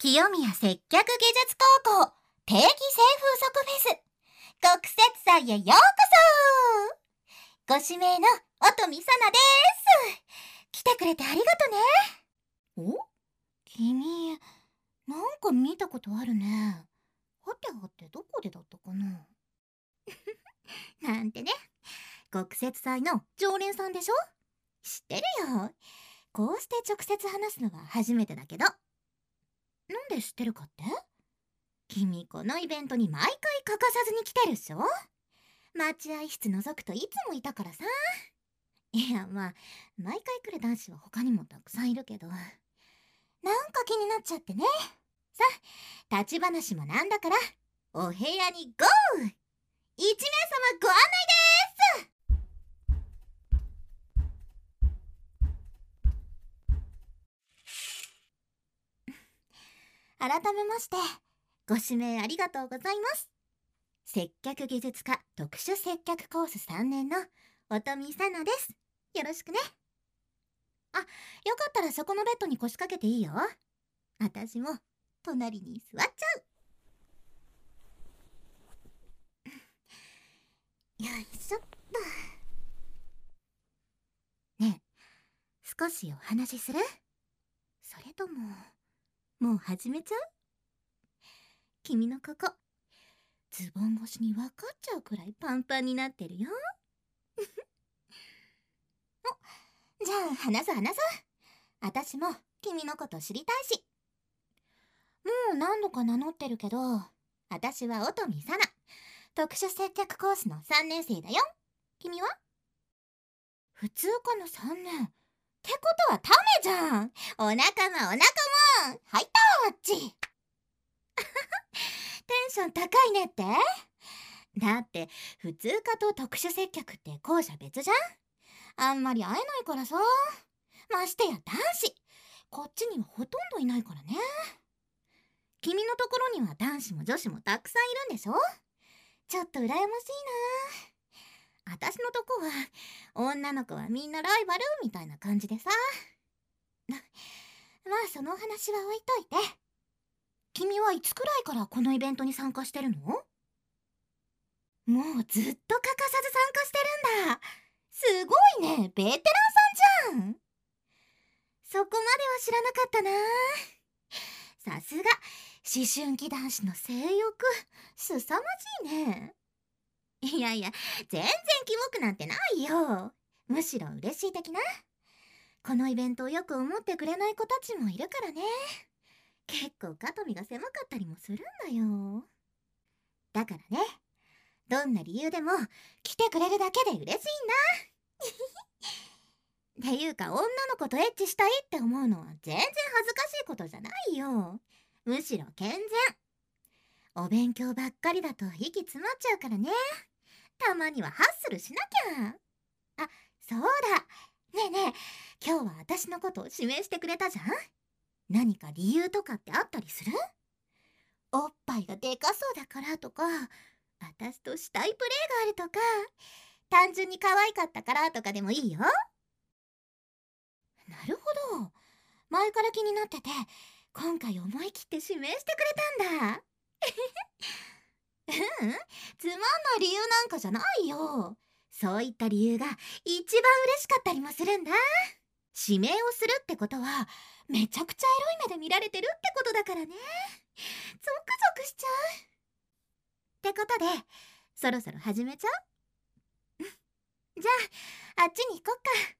清宮接客技術高校定期性風俗フェス国設祭へようこそ。ご指名の音見さなです。来てくれてありがとね。お？君、なんか見たことあるね。はてはてどこでだったかな。なんてね、国設祭の常連さんでしょ。知ってるよ。こうして直接話すのは初めてだけど。なんで知ってるかって？君このイベントに毎回欠かさずに来てるっしょ。待合室覗くといつもいたからさ。いやまあ毎回来る男子は他にもたくさんいるけど、なんか気になっちゃってね。さあ立ち話もなんだからお部屋にゴー。1名様ご案内です。改めましてご指名ありがとうございます。接客技術科特殊接客コース3年の音見さなです。よろしくね。あ、よかったらそこのベッドに腰掛けていいよ。私も隣に座っちゃう。よいしょっと。ねえ、少しお話しする？それとももう始めちゃう？君のここズボン越しに分かっちゃうくらいパンパンになってるよ。お、じゃあ話そう。私も君のこと知りたいし。もう何度か名乗ってるけど、私は音見さな、特殊接客コースの3年生だよ。君は？普通科の3年ってことはタメじゃん。お仲間はいたあっち。テンション高いねって。だって普通科と特殊接客って校舎別じゃん。あんまり会えないからさ。ましてや男子こっちにはほとんどいないからね。君のところには男子も女子もたくさんいるんでしょ。ちょっと羨ましいな。私のとこは女の子はみんなライバルみたいな感じでさ。まあその話は置いといて、君はいつくらいからこのイベントに参加してるの？もうずっと欠かさず参加してるんだ。すごいね、ベテランさんじゃん。そこまでは知らなかったな。さすが思春期男子の性欲すさまじいね。いや全然キモくなんてないよ。むしろ嬉しい的な。このイベントをよく思ってくれない子たちもいるからね。結構肩身が狭かったりもするんだよ。だからね、どんな理由でも来てくれるだけで嬉しいんだ。っていうか女の子とエッチしたいって思うのは全然恥ずかしいことじゃないよ。むしろ健全。お勉強ばっかりだと息詰まっちゃうからね。たまにはハッスルしなきゃ。あ、そうだ。ねえ今日は私のことを指名してくれたじゃん。何か理由とかってあったりする？おっぱいがでかそうだからとか、私としたいプレーがあるとか、単純に可愛かったからとかでもいいよ。なるほど。前から気になってて、今回思い切って指名してくれたんだ。つまんない理由なんかじゃないよ。そういった理由が一番嬉しかったりもするんだ。指名をするってことはめちゃくちゃエロい目で見られてるってことだからね。ゾクゾクしちゃう。ってことでそろそろ始めちゃう？じゃああっちに行こっか。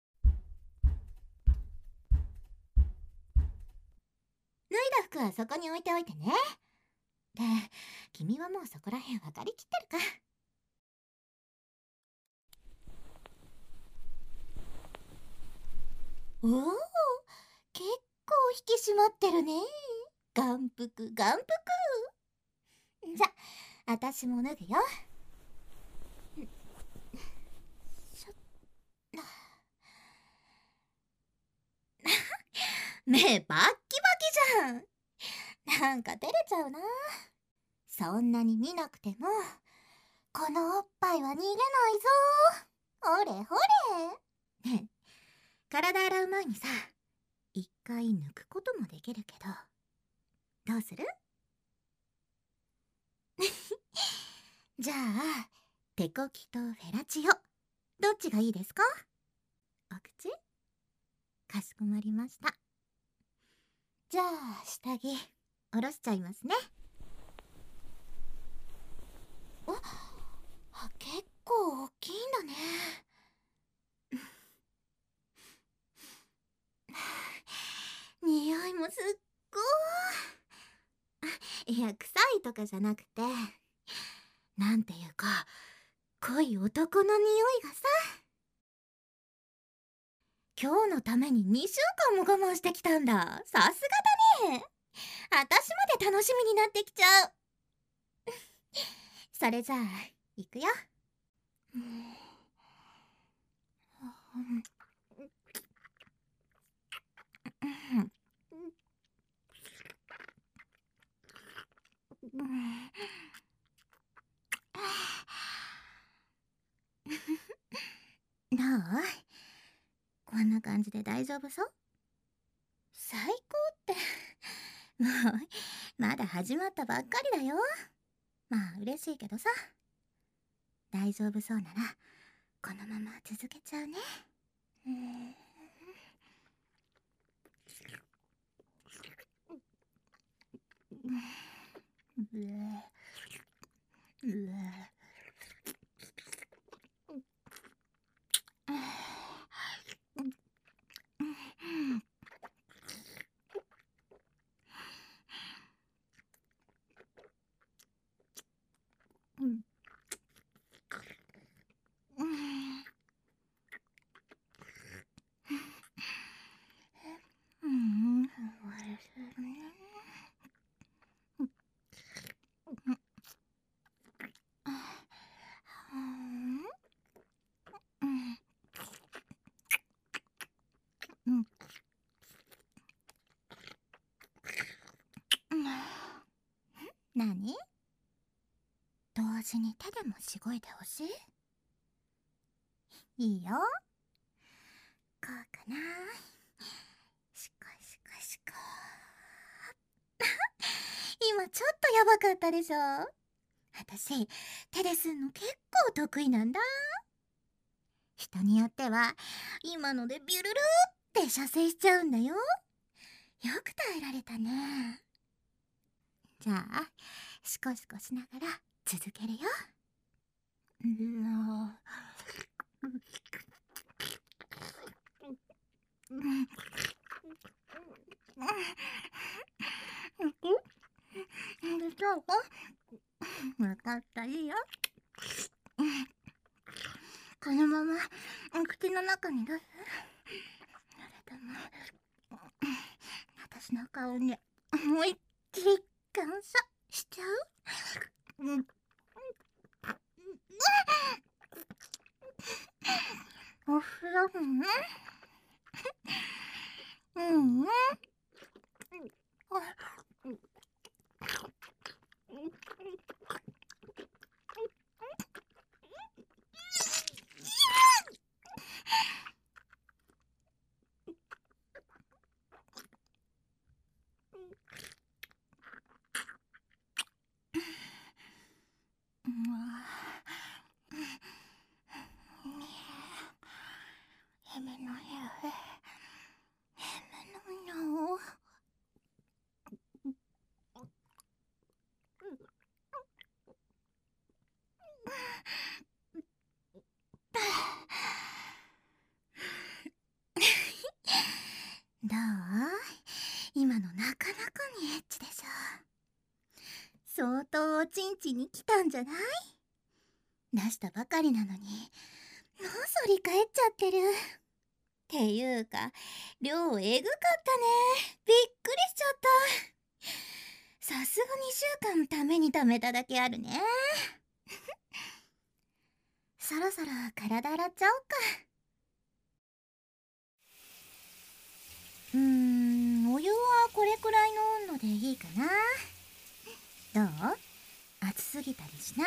脱いだ服はそこに置いておいてね。で、君はもうそこらへん分かりきってるか。おお、結構引き締まってるね。眼福。じゃ、私も脱ぐよ。しょ目バッキバキじゃん。なんか照れちゃうな。そんなに見なくてもこのおっぱいは逃げないぞ。ほれほれ。ねえ、体洗う前にさ、一回抜くこともできるけど、 どうする？じゃあ、手こきとフェラチオ、どっちがいいですか？お口？かしこまりました。じゃあ、下着、下ろしちゃいますね。結構大きいんだね。匂いもすっごい。いや、臭いとかじゃなくて、なんていうか、濃い男の匂いがさ。今日のために2週間も我慢してきたんだ。さすがだね。私まで楽しみになってきちゃう。それじゃあ、行くよ。どう？こんな感じで大丈夫そう？最高ってもうまだ始まったばっかりだよ。まあ嬉しいけどさ。大丈夫そうならこのまま続けちゃうね。何？同時に手でもしごいてほしい？いいよ。こうかな。しこしこしこ。今ちょっとやばかったでしょ。私手ですんの結構得意なんだ。人によっては今のでビュルルって射精しちゃうんだよ。よく耐えられたね。じゃあシコシコしながら続けるよ。分かった、いいよ。このまま口の中に出す？それとも私の顔に思いっきり感謝しちゃう？お風呂もどう？今のなかなかにエッチでしょ。相当おちんちんに来たんじゃない？出したばかりなのにもう反り返っちゃってる。っていうか量えぐかったね。びっくりしちゃった。さすが2週間ために貯めただけあるね。そろそろ体洗っちゃおうか。お湯はこれくらいの温度でいいかな。どう？熱すぎたりしない？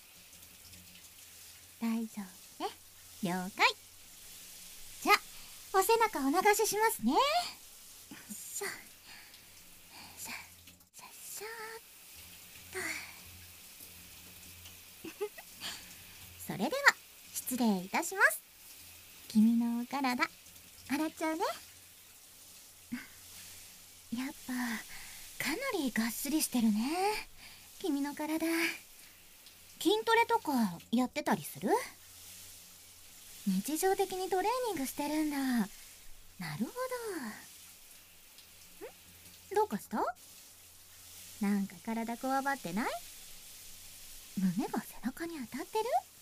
大丈夫ね。了解。じゃあお背中お流ししますね。 それでは失礼いたします。君のお体洗っちゃうね。やっぱかなりがっしりしてるね、君の体。筋トレとかやってたりする？日常的にトレーニングしてるんだ。なるほど。どうかした？なんか体こわばってない？胸が背中に当たってる？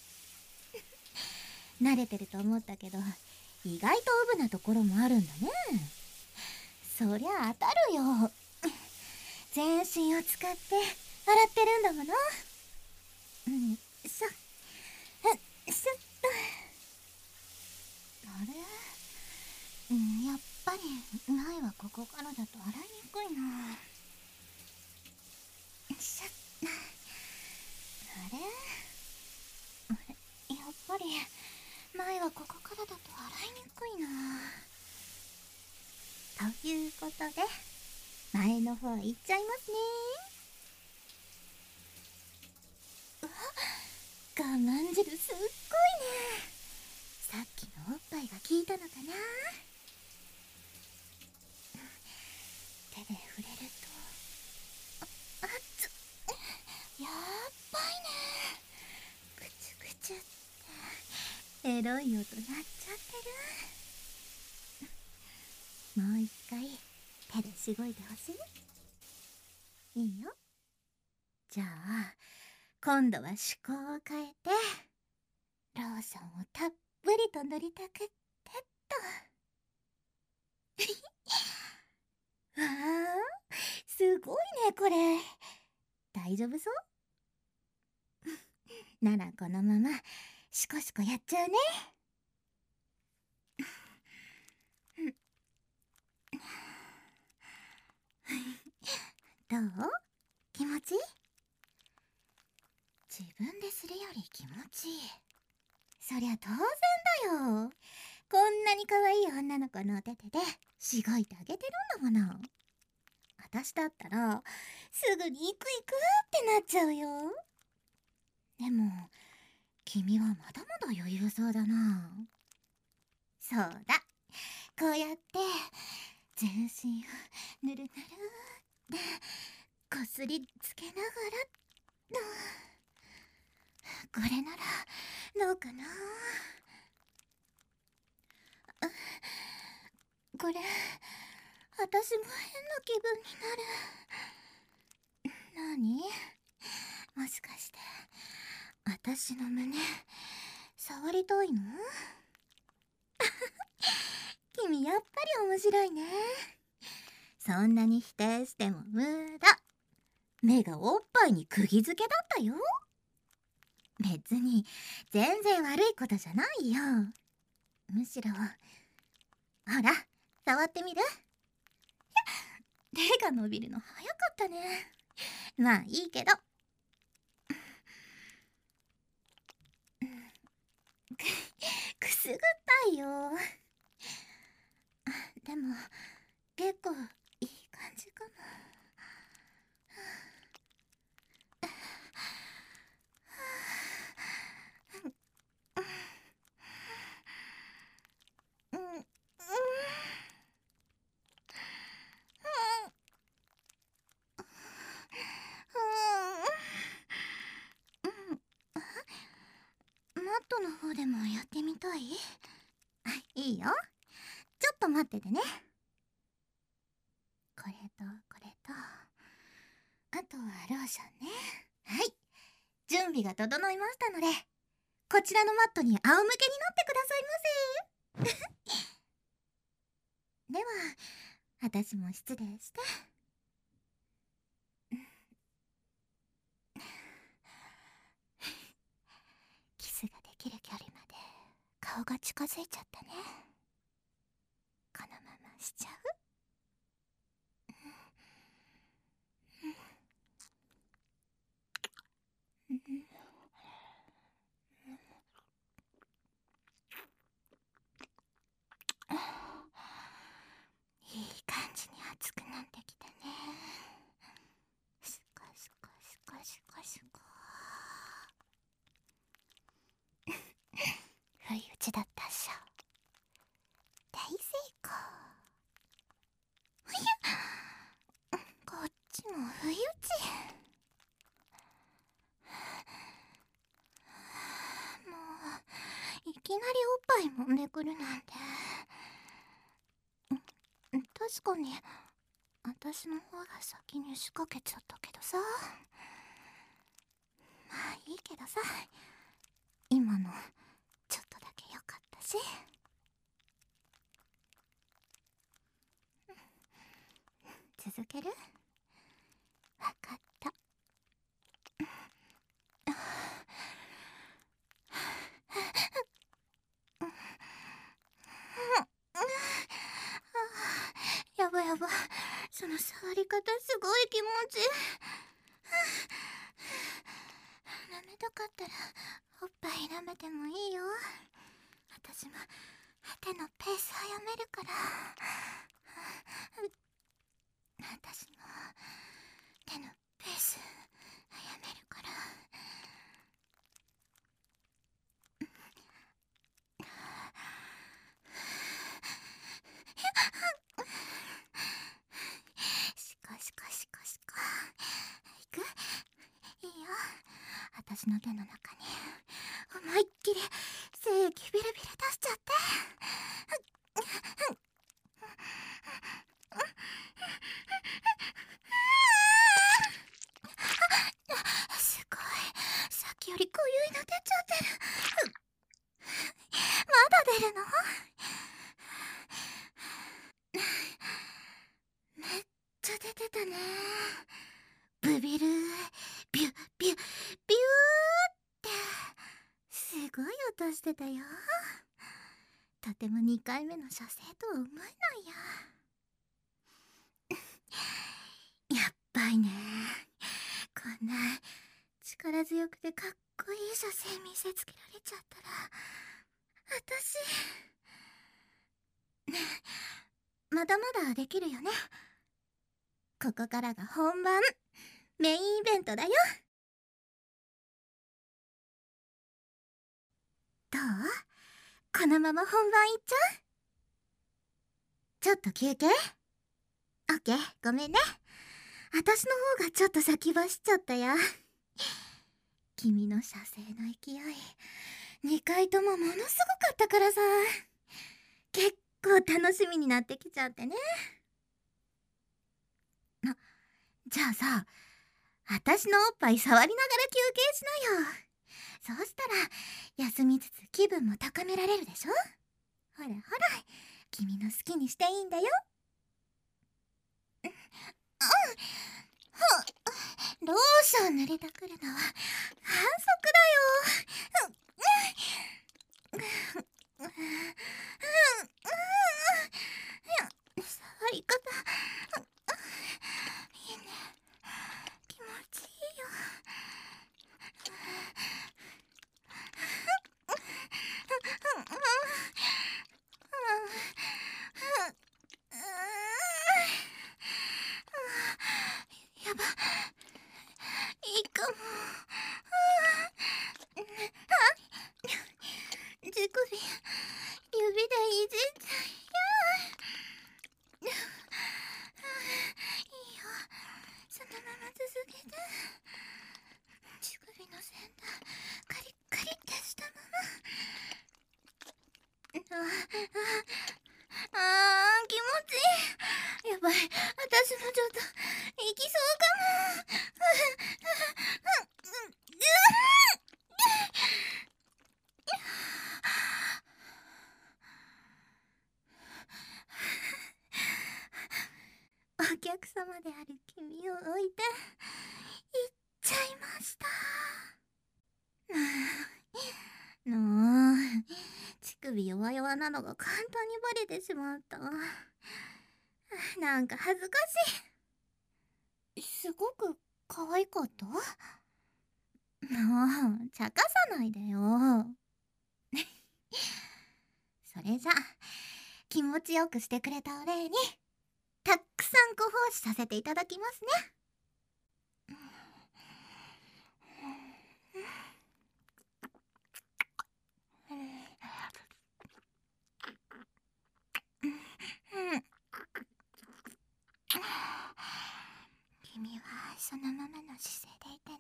慣れてると思ったけど、意外とウブなところもあるんだね。そりゃ当たるよ。全身を使って洗ってるんだもの。しょっと。あれ？やっぱり前はここからだと洗いにくいな。しょっ。あれ？やっぱり前はここからだと洗いにくいな。ということで前の方行っちゃいますね。うわ、我慢汁すっごいね。さっきのおっぱいが効いたのかな。手で触れるとあっつ、やっばいね。ぐちゅぐちゅってエロい音鳴っちゃってる。もう一回手でしごいてほしい？いいよ。じゃあ今度は趣向を変えてローションをたっぷりと塗りたくってっと。わあ、すごいねこれ。大丈夫そう？ならこのままシコシコやっちゃうね。どう？気持ちいい？自分でするより気持ちいい。そりゃ当然だよ。こんなに可愛い女の子のお手手でしごいてあげてるんだもの。私だったらすぐに行く行くってなっちゃうよ。でも君はまだまだ余裕そうだな。そうだ、こうやって全身をぬるぬるってこすりつけながらこれならどうかな。これ私も変な気分になる。何？もしかして私の胸触りたいの？君やっぱり面白いね。そんなに否定しても無駄。目がおっぱいに釘付けだったよ。別に全然悪いことじゃないよ。むしろほら触ってみる？手が伸びるの早かったね。まあいいけど。くすぐったいよ。でも結構いい感じかも。マットの方でもやってみたい？いいよ。ちょっと待っててね。これとこれとあとはローションね。はい、準備が整いましたのでこちらのマットに仰向けになってくださいませ。では私も失礼して。キスができる距離まで顔が近づいちゃったね。このまましちゃう？いい感じに熱くなってきたね。シュコシュコシュコシュコシュコ。 も不意打ち。もういきなりおっぱい揉んでくるなんて。確かに私の方が先に仕掛けちゃったけどさ。まあいいけどさ、今のちょっとだけ良かったし。続ける？わかった。やばやば、その触り方すごい気持ちいい。舐めたかったらおっぱい舐めてもいいよ。私も手のペース早めるから。私も手のペース早めるから。しかしかしかしか。いく？いいよ。私の手の中に思いっきり精液ビルビル出しちゃって。すごい、さっきより濃ゆいの出ちゃってる。まだ出るの？めっちゃ出てたね。ブビルー、ビュビュビューってすごい音してたよ。とても2回目の射精とは思えないや。やっばいね。こんな力強くてかっこいい射精見せつけられちゃったら、私ねえ、まだまだできるよね。ここからが本番、メインイベントだよ。どう？このまま本番いっちゃう？ちょっと休憩？オッケー、ごめんね。私の方がちょっと先走っちゃったよ。君の射精の勢い、2回ともものすごかったからさ、結構楽しみになってきちゃってね。じゃあさ、私のおっぱい触りながら休憩しなよ。そうしたら休みつつ気分も高められるでしょ。ほらほら、君の好きにしていいんだよ。ローション濡れたくるのは反則だよ。触り方いいね。気持ちいいよ。やば、いいかも。乳首、指でいじっちゃいや。いいよ、そのまま続けて。乳首の先端カリッカリってしたまま。気持ちいい。やばい、私もちょっと行きそうかも。お客様である君を置いて行っちゃいました。の乳首弱々なのが簡単にバレてしまった。なんか恥ずかしい。すごく可愛かった？もう茶化さないでよ。それじゃ気持ちよくしてくれたお礼にたくさんご奉仕させていただきますね。君はそのままの姿勢でいてね。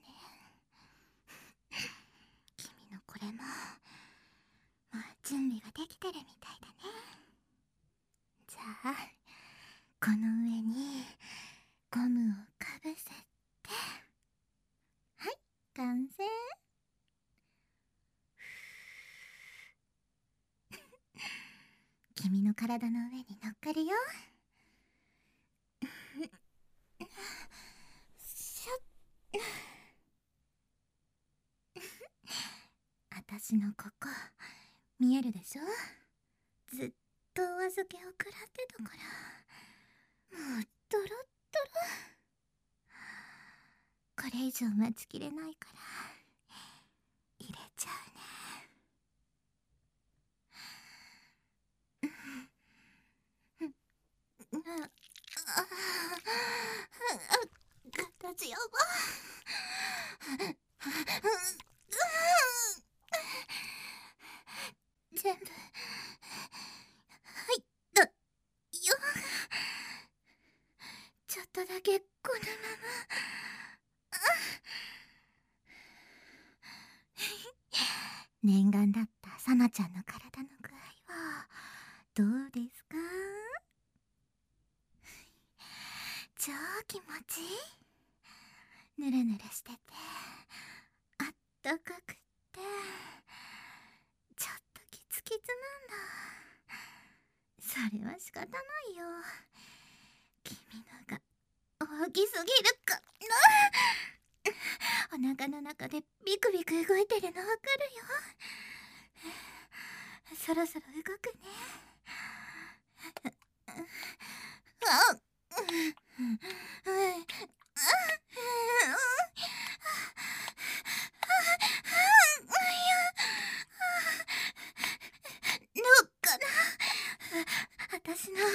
君のこれももう準備ができてるみたいだね。じゃあこの上にゴムをかぶせて、はい、完成。君の体の上に乗っかるよ。しょっ私のここ見えるでしょ。ずっとお預けを食らってたから、もうドロッドロ。これ以上待ちきれないから入れちゃうね。形やば。全部入ったよ。ちょっとだけこのまま。念願だったさなちゃんの体の具合はどうですか？超気持ちいい。ぬるぬるしててあったかくてちょっとキツキツなんだ。それは仕方ないよ。君のが大きすぎるかな。お腹の中でビクビク動いてるのわかるよ。そろそろ動くね。あっどうかな、私の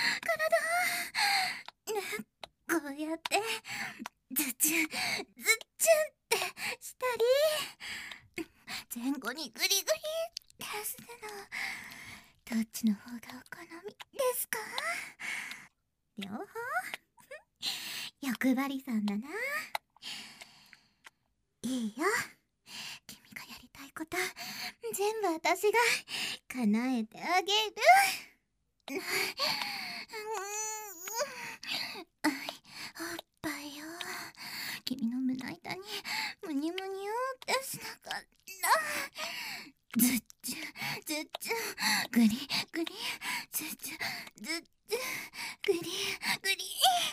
体。こうやってズチュンズッチュンってしたり、前後にグリグリってするの、どっちの方がお好みですか？両方欲張りさんだな。いいよ、君がやりたいこと全部私が叶えてあげる。おっぱいよ、君の胸板にムニムニュってしなかった。ズッチュズッチュグリグリ、ズッチュズッチュグリグリ。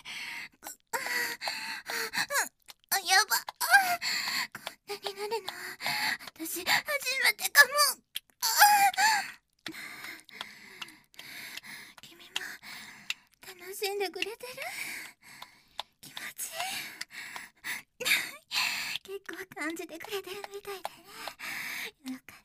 やば、こんなになるの私初めてかも。君も楽しんでくれてる？気持ちいい。結構感じてくれてるみたいだね。よかった。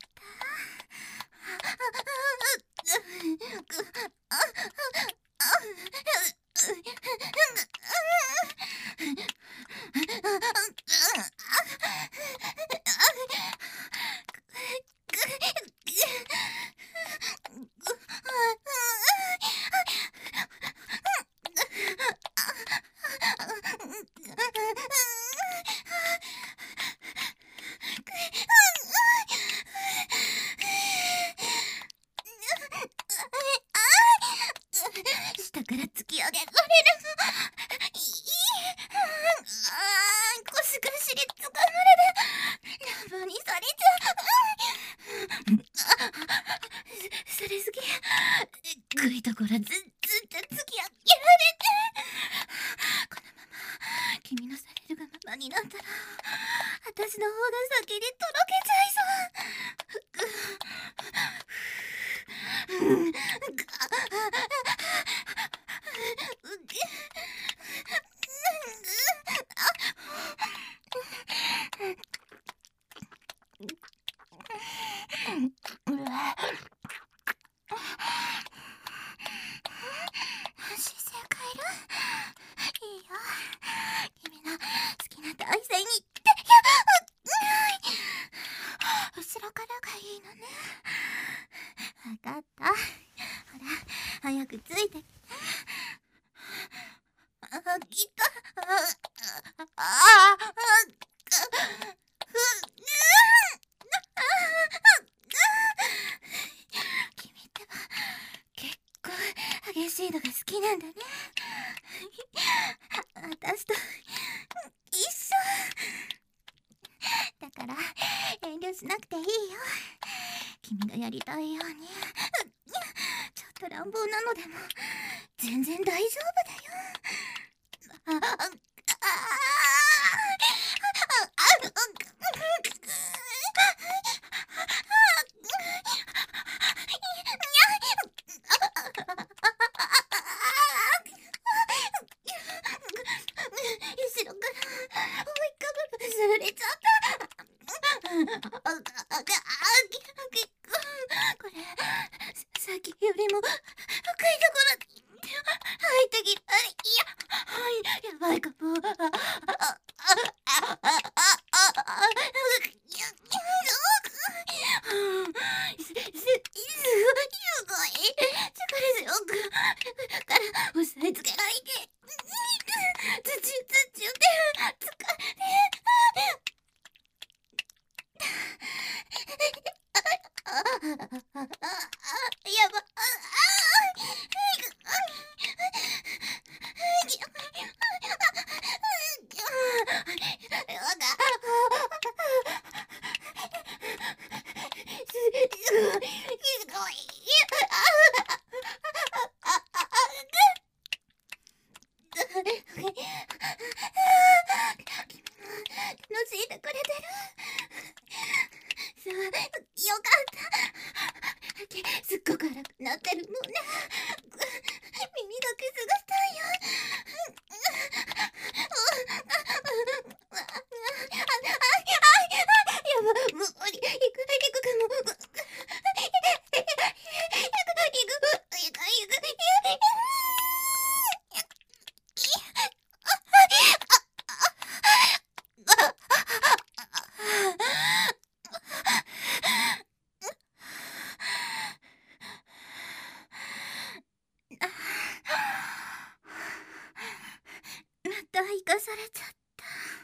下から突き上げられるのいい。腰がしりつかまれてラバにされちゃう。されすぎ、グイところずっと突き上げられて、このまま君のされるがままになったら私の方が先にとろけちゃいそう。姿勢変える？いいよ、君の好きな体勢に行って。後ろからがいいのね。わかった。ほら、早くついてきて。来た。 君ってば結構激しいのが好きなんだね。私と一緒だから遠慮しなくていいよ。君がやりたいようにちょっと乱暴なのでも全然大丈夫だよ。後ろから追いかぶるずれちゃった。これさっきよりも深いところ入ってきた。やばいかも。すごい力強くから押さえつけられて土で疲れやば楽しんでくれてる。そう、よかった。すっごく荒くなってるのね。耳だけすがしたいよ。やば、無理、行くかも。また生かされちゃった。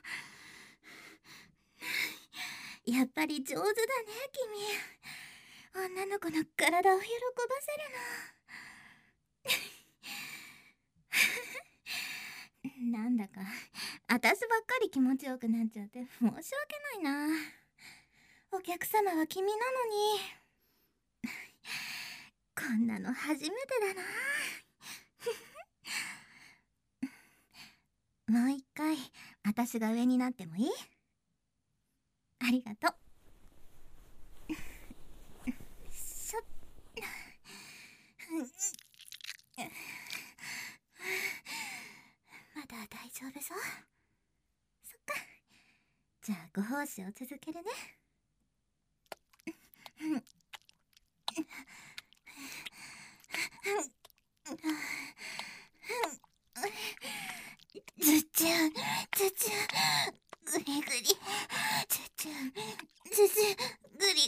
やっぱり上手だね、君。女の子の体を喜ばせるの。なんだか私ばっかり気持ちよくなっちゃって申し訳ないな。お客様は君なのに。こんなの初めてだな。もう一回私が上になってもいい？ありがとう。しょっまだ大丈夫そう？そっか。じゃあご奉仕を続けるね。ずちゅんぐりぐり、ずちゅんぐりぐり。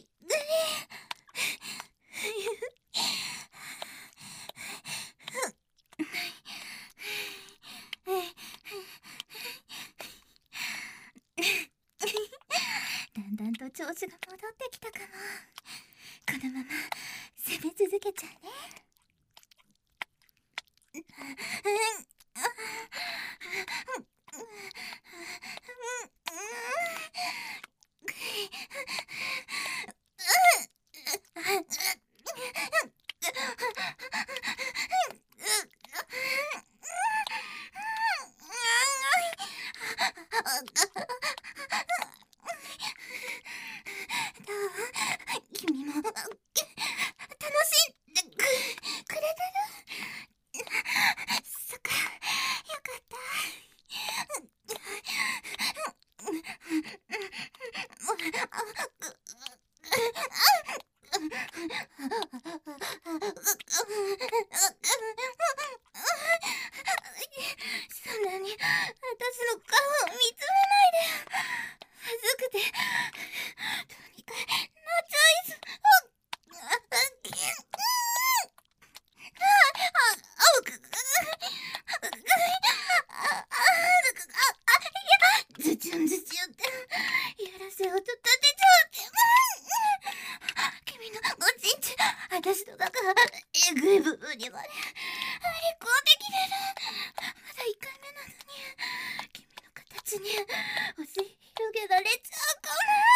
だんだんと調子が戻ってきたかも。このまま攻め続けちゃうね。君も楽しんでくれてる？そっか、よかった。そんなに私の顔を見つめないで。まずくてどうにかなっちゃいそう。やブブにまで張り込んできれる。まだ1回目なのに君の形に押し広げられちゃうか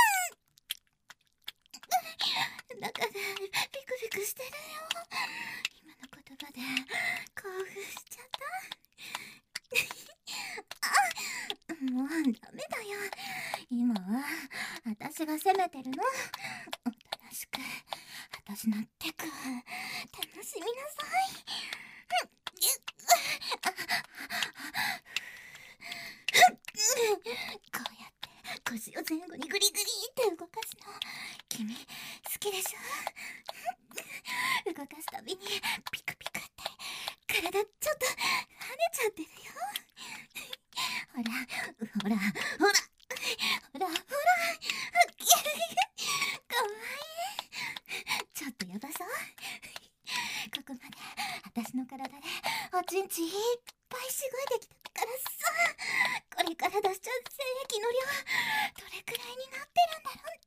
も。中でビクビクしてるよ。今の言葉で興奮しちゃった。もうダメだよ。今は私が責めてるの。おとなしく私のテクを楽しみなさい。こうやって腰を前後にグリグリって動かすの君好きでしょ。動かすたびにピクピクって体ちょっと跳ねちゃってるよ。ほらほらほらほらほらかわいい。ちょっとやばそう。ここまで私の体でおちんちいっぱいしごいできたからさ、これから出しちゃう精液の量どれくらいになってるんだろう。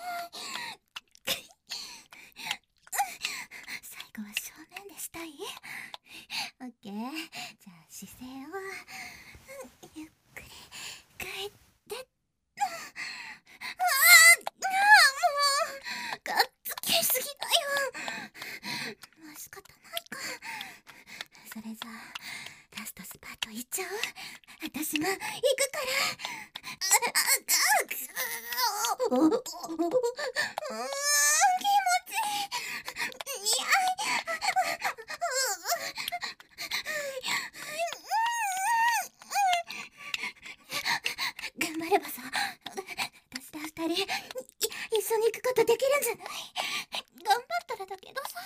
最後は正面でしたい？オッケー。じゃあ姿勢をゆっくり変えて。もうがっつきすぎだよ。まあ仕方ないか。それじゃあラストスパートいっちゃう？私も行くから。気持ちいい。頑張ればさ、私ら2人一緒に行くことできるんじゃない？頑張ったらだけどさ。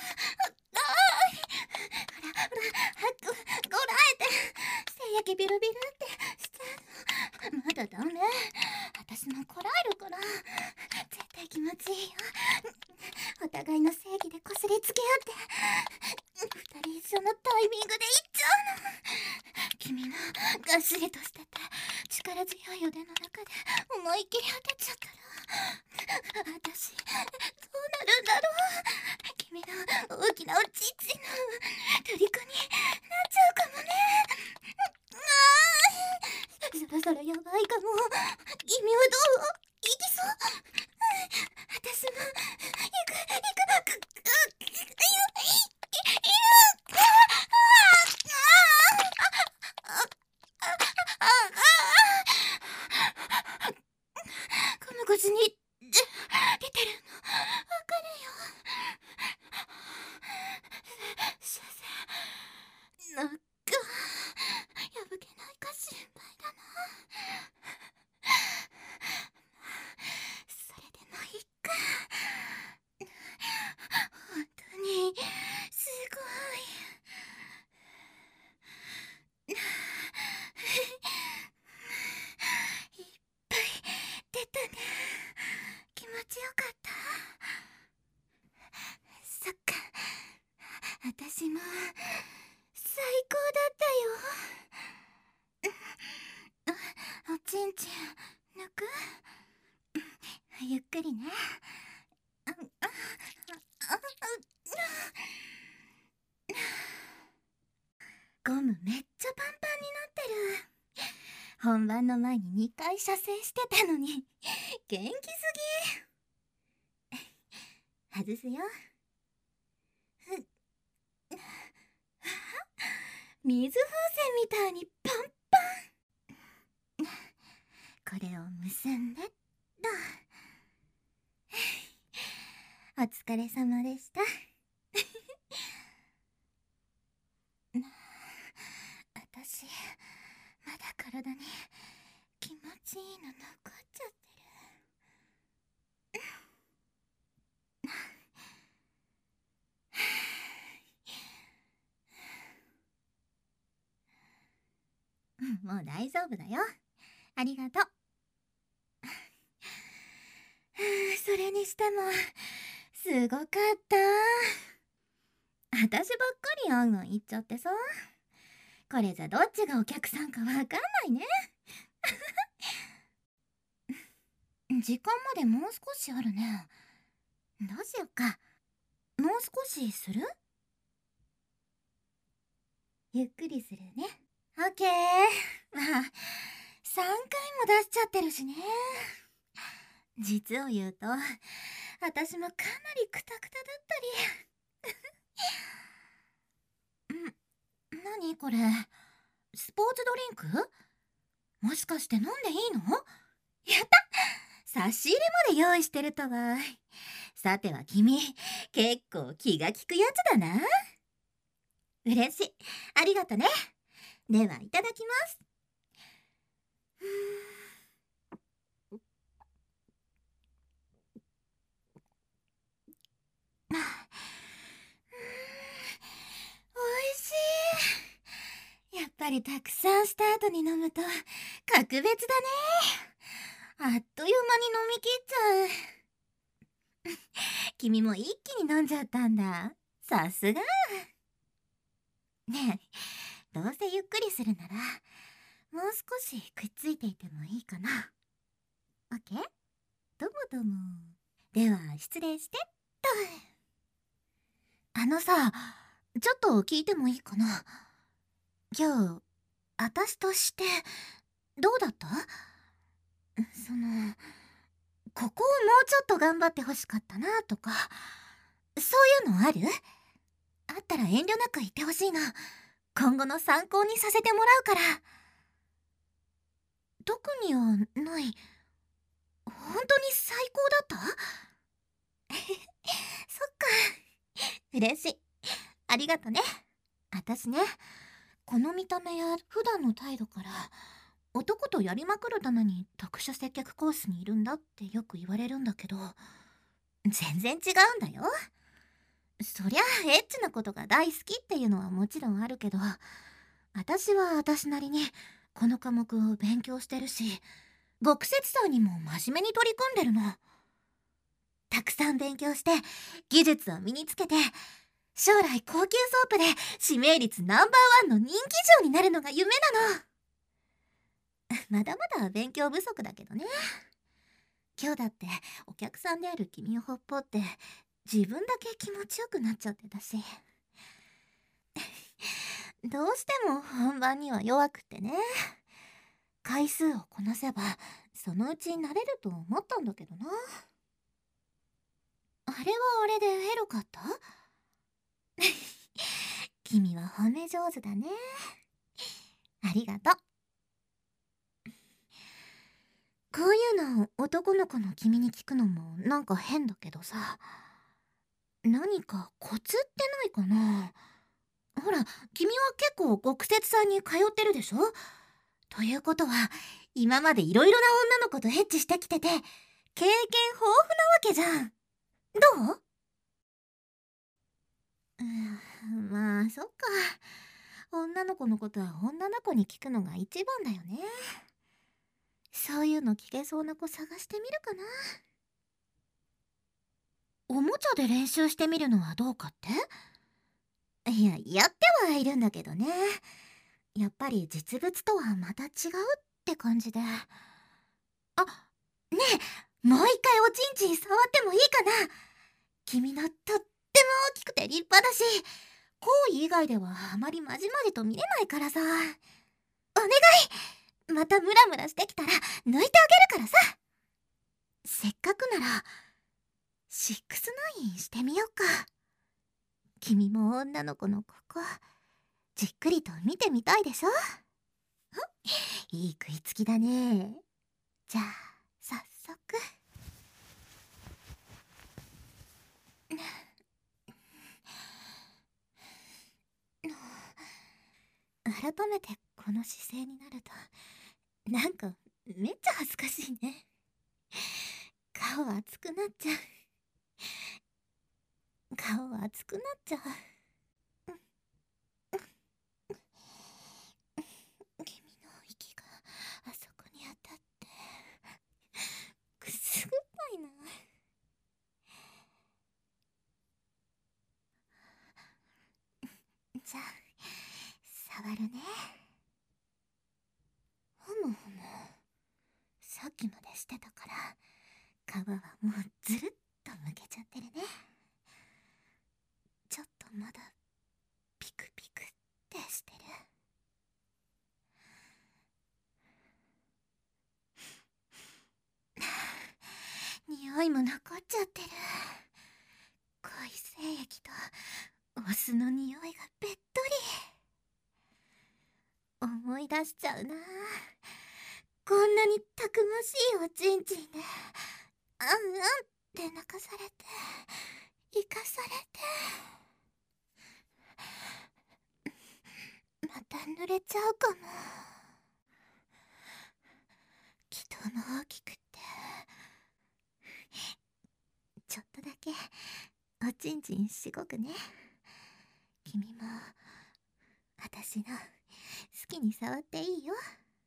ほらほら、こらえて精液ビルビルってしちゃうの。まだダメ。私もこらえるから絶対気持ちいいよ。お互いの正義でこすりつけ合って2人一緒のタイミングでいっちゃうの。君のがっしりとしてて力強い腕の中で思いっきり当てちゃったら私どうなるんだろう。君の大きなおちんちの虜になっちゃうかもね。そろそろやばいかも。君はどう？いきそう？私も行く。この腰に出てるのわかるよ。先生、なんか破けないか心配だな。それでもいいか。本当にすごい。いっぱい出たね。気持ちよかった？そっか、私も最高だったよ。おちんちん抜く？ゆっくりね。ゴムめっちゃパンパンになってる。本番の前に2回射精してたのに元気すぎ。外すよ。水風船みたいにパンパン。これを結んでっと。お疲れ様でした。私まだ体に気持ちいいの残っちゃってる。もう大丈夫だよ。ありがとう。それにしてもすごかった。私ばっかりあんあん言っちゃってさ。これじゃどっちがお客さんかわかんないね。時間までもう少しあるね。どうしよっか。もう少しする？ ゆっくりするね。オッケー。まあ、3回も出しちゃってるしね。実を言うと、私もかなりクタクタだったり。何これ？スポーツドリンク？もしかして飲んでいいの？やった！差し入れまで用意してるとは。さては君、結構気が利くやつだな。嬉しい。ありがとね。では、いただきます。おいしい。やっぱりたくさんした後に飲むと格別だね。あっという間に飲み切っちゃう。君も一気に飲んじゃったんだ。さすが。ねえ、どうせゆっくりするならもう少しくっついていてもいいかな。オッケー？どもども。では失礼してっと。さ、ちょっと聞いてもいいかな。今日私としてどうだった？ここをもうちょっと頑張ってほしかったなとか、そういうのある？あったら遠慮なく言ってほしいな。今後の参考にさせてもらうから。特にはない。本当に最高だった？そっか。嬉しい。ありがとね。私ね、この見た目や普段の態度から男とやりまくるために特殊接客コースにいるんだってよく言われるんだけど、全然違うんだよ。そりゃエッチなことが大好きっていうのはもちろんあるけど、私は私なりにこの科目を勉強してるし、極節操にも真面目に取り組んでるの。たくさん勉強して技術を身につけて、将来高級ソープで指名率ナンバーワンの人気嬢になるのが夢なの。まだまだ勉強不足だけどね。今日だってお客さんである君をほっぽって自分だけ気持ちよくなっちゃってたし。どうしても本番には弱くてね。回数をこなせばそのうち慣れると思ったんだけどな。あれはあれでエロかった？君は褒め上手だね。ありがとう。こういうの男の子の君に聞くのもなんか変だけどさ、何かコツってないかな？ほら、君は結構極節さんに通ってるでしょ？ということは今までいろいろな女の子とエッチしてきてて経験豊富なわけじゃん。どう？まあそっか。女の子のことは女の子に聞くのが一番だよね。そういうの聞けそうな子探してみるかな。おもちゃで練習してみるのはどうかって？いや、やってはいるんだけどね。やっぱり実物とはまた違うって感じで。あ、ねえ、もう一回おちんちん触ってもいいかな？君のとっても大きくて立派だし、行為以外ではあまりまじまじと見れないからさ。お願い！またムラムラしてきたら抜いてあげるからさ。せっかくなら6-9してみようか。君も女の子のここじっくりと見てみたいでしょ？いい食いつきだね。じゃあ早速。改めてこの姿勢になるとなんかめっちゃ恥ずかしいね。顔熱くなっちゃう。顔熱くなっちゃう。君の息があそこに当たってくすぐったいな。じゃあ触るね。ふむふむ。さっきまでしてたから皮はもうずるっとむけちゃってるね。ちょっとまだピクピクってしてる。 いも残っちゃってる。濃い精液とお酢の匂いがべっとり。思い出しちゃうな。こんなにたくましいおちんちんであんあんって泣かされて生かされて、また濡れちゃうかも。気筒も大きくってちょっとだけおちんちんしごくね。君も私の好きに触っていいよ。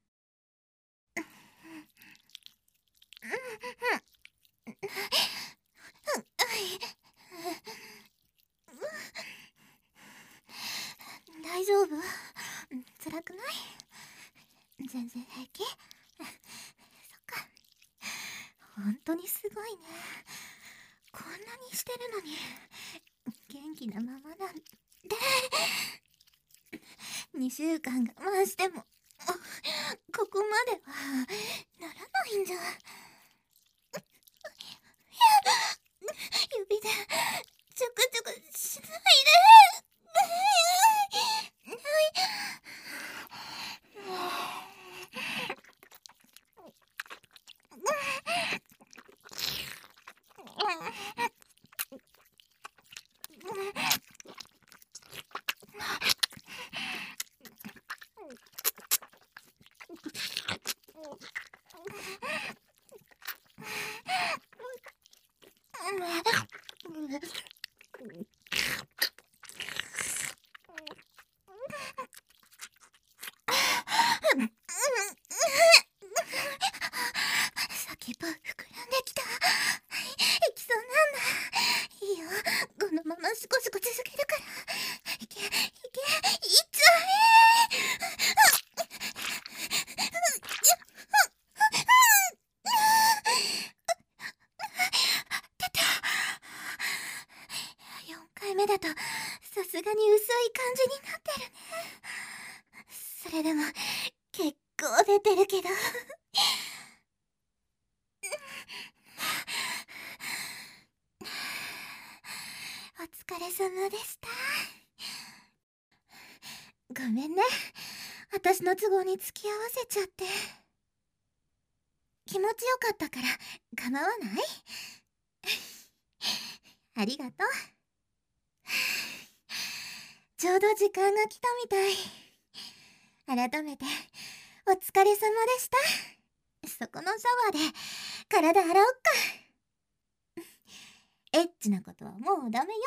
大丈夫？辛くない？全然平気？そっか。本当にすごいね。こんなにしてるのに元気なままなんで。2週間我慢してもここまではならないんじゃ。指でちょくちょくしないで。先っぽ膨らんできた。いきそうなんだ。いいよ、このままシコシコ続けるから。いけいけ、いっちゃえ。出た。4回目だとさすがに薄い感じになってるね。それでも結構出てるけど。お疲れ様でした。ごめんね、私の都合に付き合わせちゃって。気持ちよかったから構わない？ありがとう。ちょうど時間が来たみたい。改めてお疲れ様でした。そこのシャワーで体洗おっか。エッチなことはもうダメよ。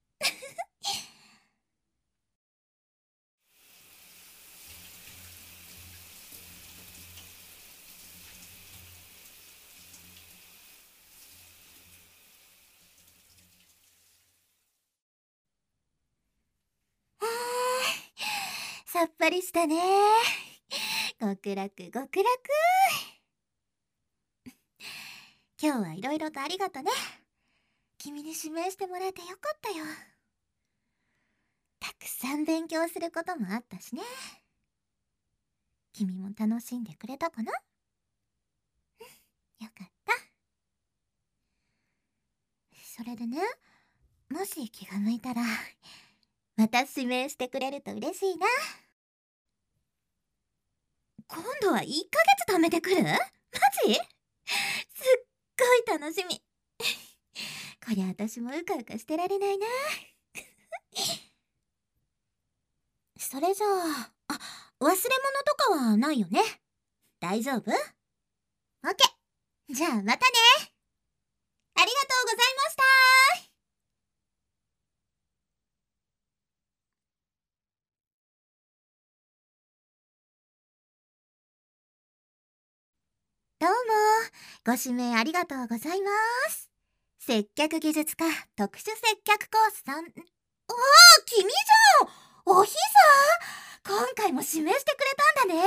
さっぱりしたね。極楽極楽。今日はいろいろとありがとね。君に指名してもらえてよかったよ。たくさん勉強することもあったしね。君も楽しんでくれたかな？よかった。それでね、もし気が向いたらまた指名してくれると嬉しいな。今度は1ヶ月貯めてくる？マジ？すっごい楽しみ。こりゃ私もうかうかしてられないな。それじゃあ、忘れ物とかはないよね？大丈夫？オッケー。じゃあまたね。ありがとうございました。どうも、ご指名ありがとうございます。接客技術科特殊接客コースさん。君じゃん！おひさ！今回も指名してくれたんだね。すっ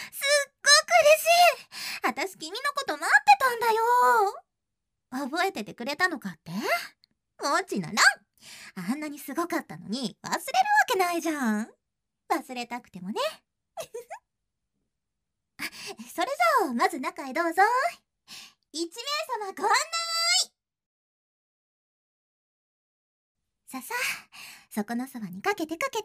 ごく嬉しい。私君のこと待ってたんだよ。覚えててくれたのかって？もちならん。あんなにすごかったのに忘れるわけないじゃん。忘れたくてもね。それじゃあまず中へどうぞ。1名様ご案内。 さあさあ、そこのそばにかけてかけて。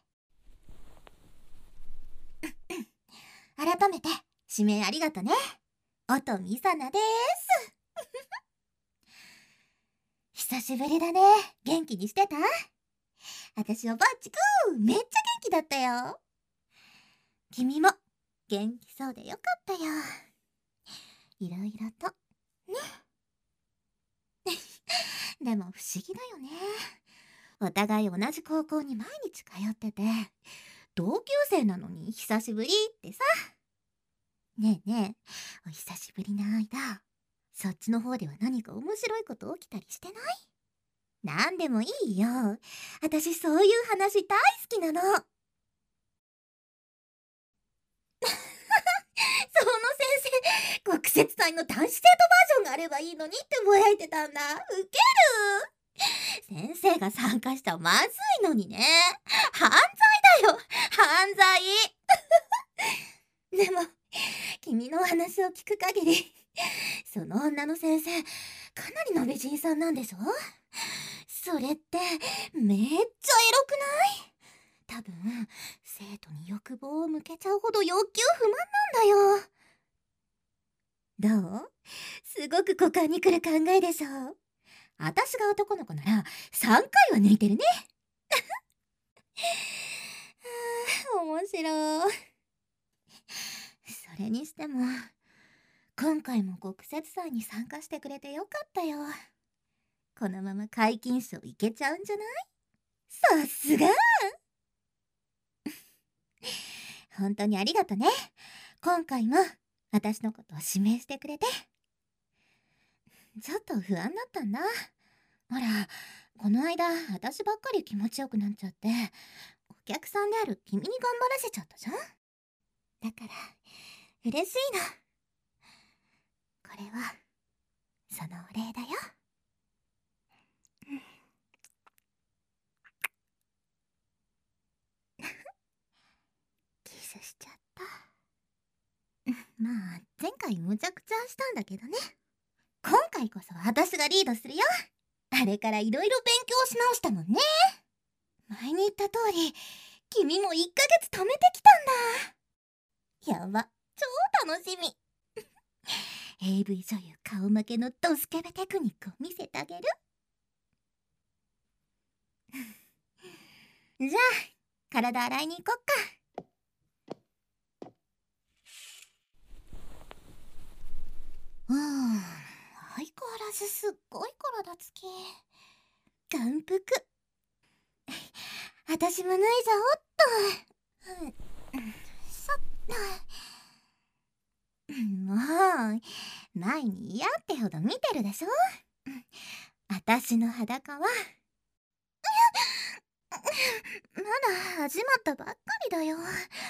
改めて指名ありがとね。音美沙奈です。久しぶりだね。元気にしてた？私はバッチグー、めっちゃ元気だったよ。君も元気そうでよかったよ。いろいろとね。でも不思議だよね。お互い同じ高校に毎日通ってて、同級生なのに久しぶりってさ。ねえねえ、お久しぶりな間、そっちの方では何か面白いこと起きたりしてない？なんでもいいよ。私そういう話大好きなの。その先生、国設祭の男子生徒バージョンがあればいいのにってぼやいてたんだ。ウケる。先生が参加したらまずいのにね。犯罪だよ、犯罪。でも君のお話を聞く限り、その女の先生かなりの美人さんなんでしょ？それってめっちゃエロくない？多分生徒に欲望を向けちゃうほど欲求不満なんだよ。どう？すごく股間にくる考えでしょ？私が男の子なら3回は抜いてるね。面白い。それにしても今回も国設祭に参加してくれてよかったよ。このまま皆勤賞いけちゃうんじゃない？さすが。本当にありがとね。今回も私のことを指名してくれて。ちょっと不安だったんだ。ほら、この間私ばっかり気持ちよくなっちゃって、お客さんである君に頑張らせちゃったじゃん。だから嬉しいの。これはそのお礼だよ。キスしちゃった。まあ前回むちゃくちゃしたんだけどね。今回こそ私がリードするよ。あれからいろいろ勉強し直したもんね。前に言った通り、君も1ヶ月貯めてきたんだ。やば、超楽しみ。AV 女優顔負けのドスケベテクニックを見せてあげる。じゃあ体洗いに行こっか。相変わらずすっごい体つき。眼福。私も脱いじゃおっと。そっと。もう前に嫌ってほど見てるでしょ。私の裸はまだ始まったばっかりだよ。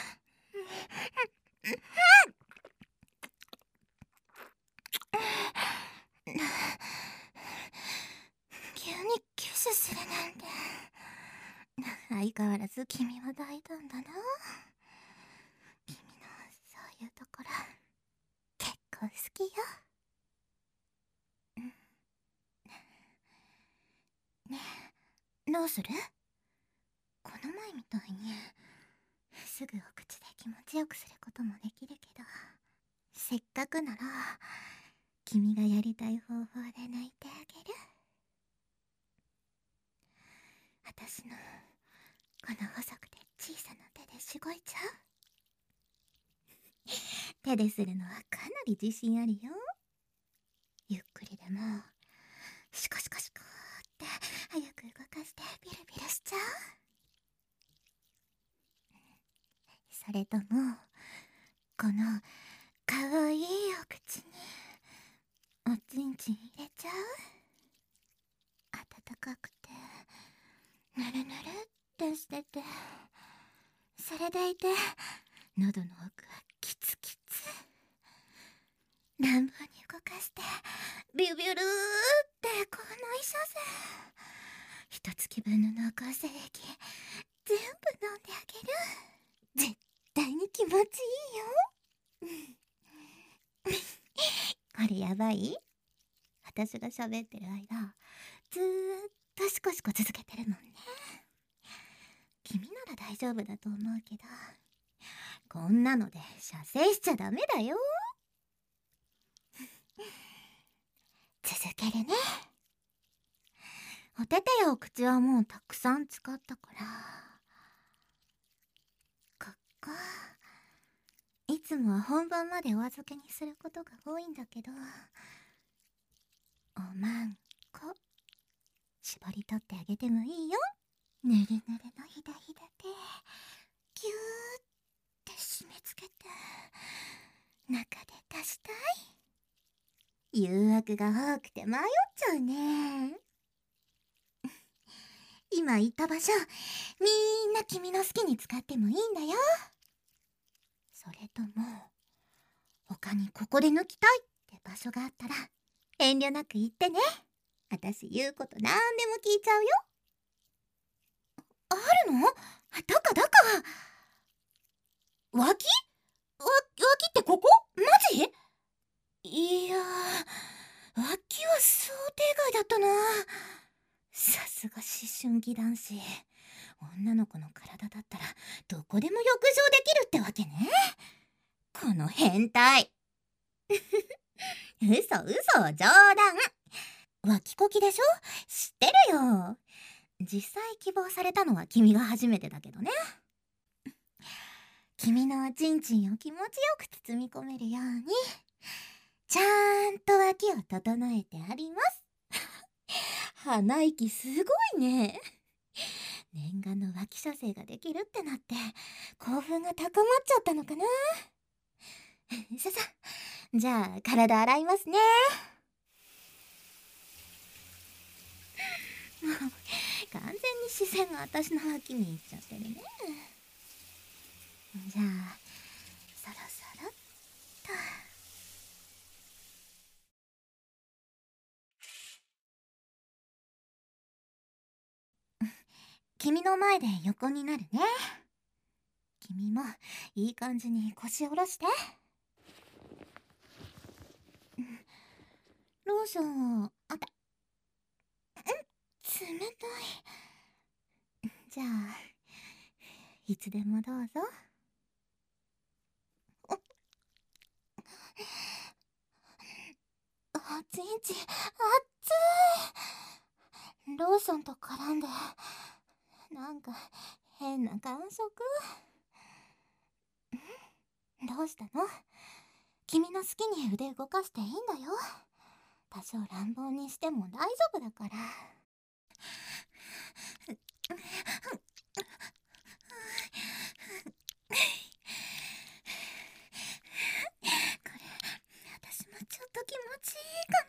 急にキスするなんて。相変わらず君は大胆だな。君のそういうところ結構好きよ。ねえ、どうする？この前みたいにすぐお口で気持ちよくすることもできるけど、せっかくなら君がやりたい方法で泣いてあげる。私のこの細くて小さな手でしごいちゃう。手でするのはかなり自信あるよ。ゆっくりでもシコシコシコって早く動かしてビルビルしちゃう？それともこのかわいいお口におちんちん入れちゃう？温かくてぬるぬるってしてて、それでいて喉の奥はキツキツ。乱暴に動かしてビュビュルーってこの一射線、一月分の濃厚精液全部飲んであげる。絶対に気持ちいいよ。これやばい？私が喋ってる間ずーっとシコシコ続けてるもんね。君なら大丈夫だと思うけど、こんなので射精しちゃダメだよ。続けるね。お手手やお口はもうたくさん使ったから、ここいつもは本番までお預けにすることが多いんだけど、おまんこ絞り取ってあげてもいいよ。ぬるぬるのひだひだでぎゅーって締め付けて中で出したい。誘惑が多くて迷っちゃうね。今言った場所、みんな君の好きに使ってもいいんだよ。それとも他にここで抜きたいって場所があったら遠慮なく言ってね。私言うことなんでも聞いちゃうよ。あるの？どこ脇ってここ？マジ？いやー、脇は想定外だったな。さすが思春期男子。女の子の体だったらどこでも浴場できるってわけね。この変態。嘘冗談。脇こきでしょ？知ってるよ。実際希望されたのは君が初めてだけどね。君のチンチンを気持ちよく包み込めるようにちゃんと脇を整えてあります。鼻息すごいね。念願の脇射精ができるってなって興奮が高まっちゃったのかな。さじゃあ体洗いますね。もう完全に視線が私の脇に行っちゃってるね。じゃあそろそろっと。君の前で横になるね。君もいい感じに腰を下ろして。ローションあった。冷たい。じゃあいつでもどうぞ。チンチン熱い。ローションと絡んでなんか変な感触。どうしたの？君の好きに腕動かしていいんだよ。多少乱暴にしても大丈夫だから。これ私もちょっと気持ちいいか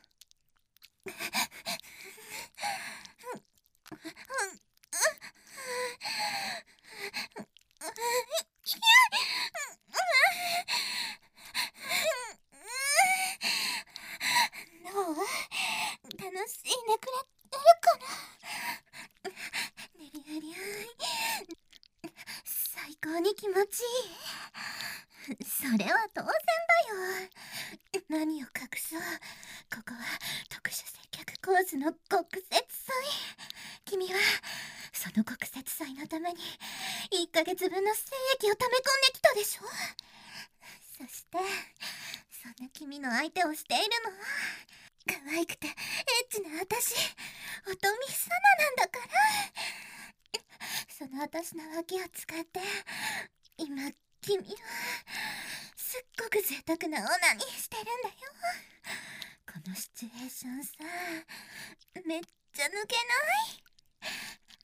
も。どう？楽しんでくれてるかな？ねりゃりゃ最高に気持ちいい。それは当然だよ。何を隠そう、ここは特殊接客コースの極節祭。君はその極節祭のために1ヶ月分の精液を溜め込んできたでしょ。そしてそんな君の相手をしているのは可愛くてエッチな私、乙女サナなんだから。その私の脇を使って今君はすっごく贅沢なオナニーしてるんだよ。このシチュエーションさ、めっちゃ抜けない？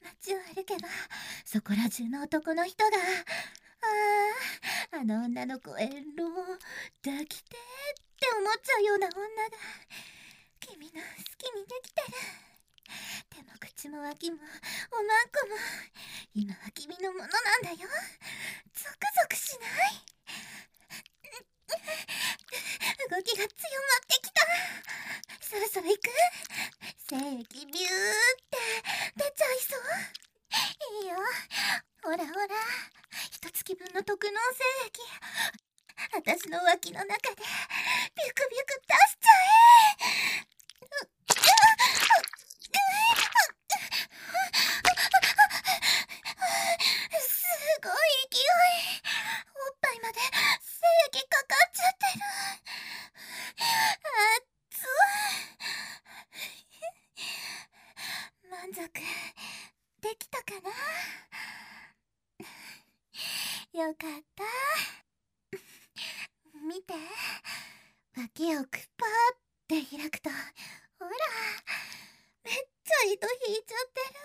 街を歩けばそこら中の男の人があの女の子エロ抱きてって思っちゃうような女が君の好きにできてる。手も口も脇もおまんこも今は君のものなんだよ。ゾクゾクしない？動きが強まってきた。そろそろ行く？精液ビューって出ちゃいそう。いいよ、ほらほら、一月分の特納精液私の脇の中でビュクビュク出しちゃえ。 よかった。見て、脇をクッパーって開くと、ほら、めっちゃ糸引いちゃ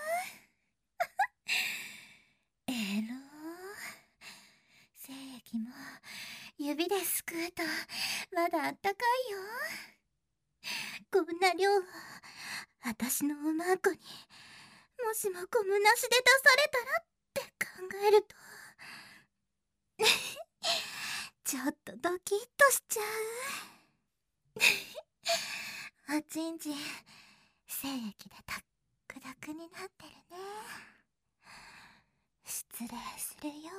ってる。エロー。精液も指ですくうとまだあったかいよ。こんな量を私のおまんこにもしもゴムなしで出されたらって考えるとちょっとドキッとしちゃう。おちんちん精液でタックタクになってるね。失礼するよ。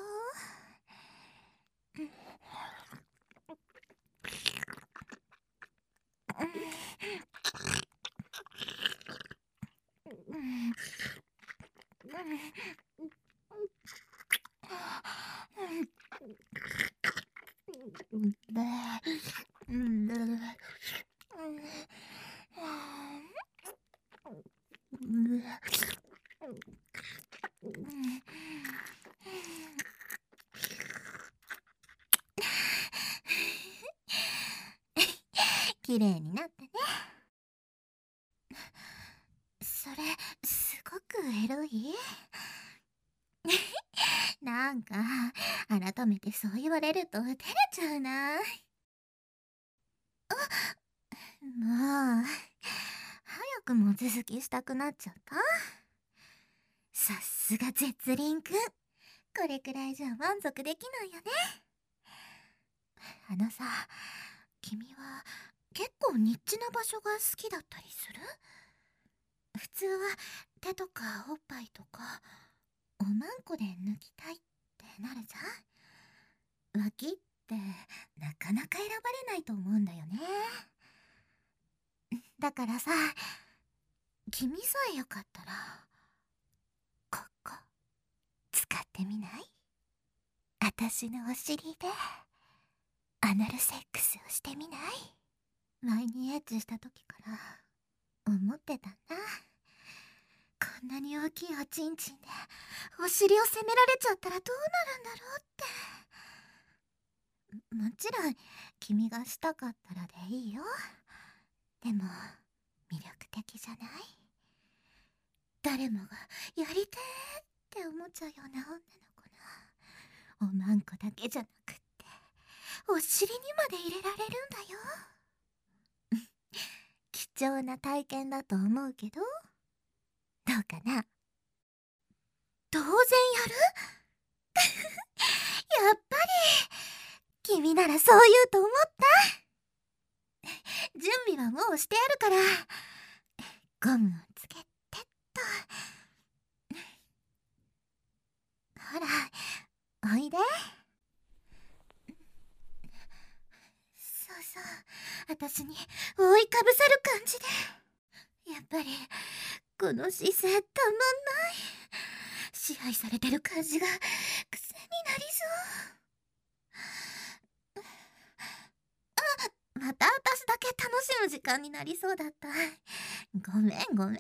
綺麗になったね。それすごくエロい。なんか改めてそう言われると照れちゃうな。もう早くも続きしたくなっちゃった。さすが絶倫くん、これくらいじゃ満足できないよね。さ、君は結構ニッチな場所が好きだったりする？普通は手とかおっぱいとかおまんこで抜きたいってなるじゃん。脇ってなかなか選ばれないと思うんだよね。だからさ、君さえよかったらここ使ってみない？私のお尻でアナルセックスをしてみない？前にエッチした時から思ってたんだ。こんなに大きいおちんちんでお尻を責められちゃったらどうなるんだろうって。もちろん君がしたかったらでいいよ。でも魅力的じゃない？誰もがやりてーって思っちゃうような女の子な。おまんこだけじゃなくってお尻にまで入れられるんだよ。貴重な体験だと思うけど、どうかな？当然やる？やっぱり君ならそう言うと思った。準備はもうしてあるからゴムをつけてっと。ほらおいで。そうそう、私に覆いかぶさる感じで。やっぱりこの姿勢たまんない。支配されてる感じが癖になりそう。また私だけ楽しむ時間になりそうだった。ごめんごめん。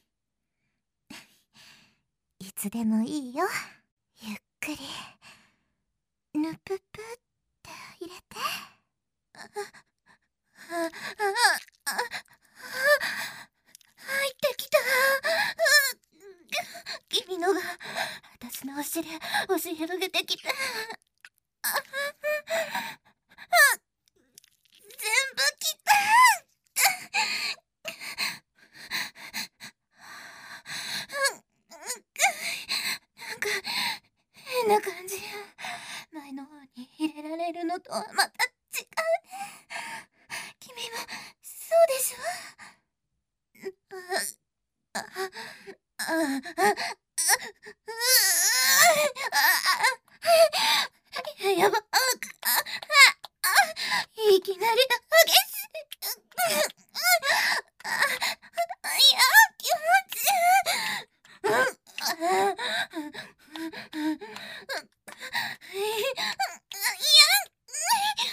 いつでもいいよ。ゆっくりぬぷぷって入れて。入ってきた。君のが私のお尻押し広げてきて、全部きた。なんか変な感じ。前の方に入れられるのとはまた違うね。君もそうでしょ？やば、いきなり激しい。いや、気持ちいい。いや、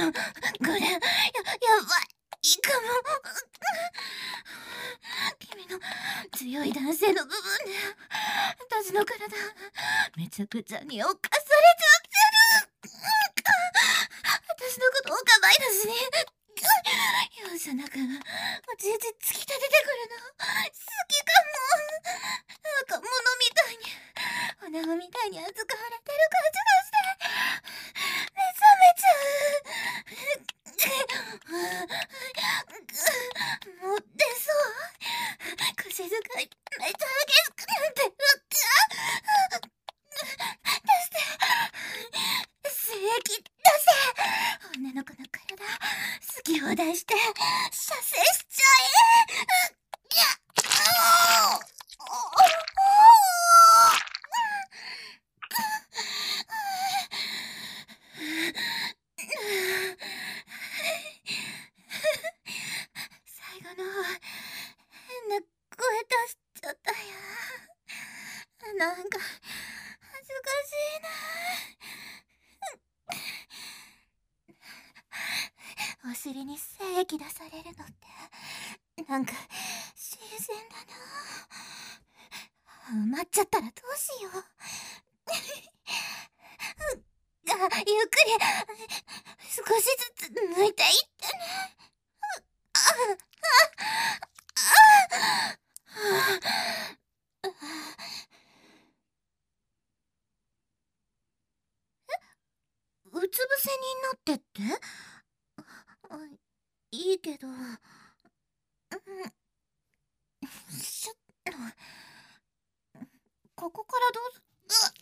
これ、やばいかも。君の強い男性の部分で、私の体、めちゃくちゃに侵されちゃってる。私のことお構いだしね。容赦なく、おちいち突き立ててくるの。好きかも。なんか物みたいに、お縄みたいに扱われてる感じがして、めちゃめちゃ、もう出そう。腰使い、めちゃ激しくなってる。出して、精液出せ。女の子の体、好き放題して、射精しちゃえ。最後の方、変な声出しちゃったよ。なんか、恥ずかしいな。お尻に精液出されるのって、なんか、新鮮だな。埋まっちゃったらどうしよう。ゆっくり、少しずつ抜いていってね。うつ伏せになってって？いいけど、ちょっと、ここからどうぞ。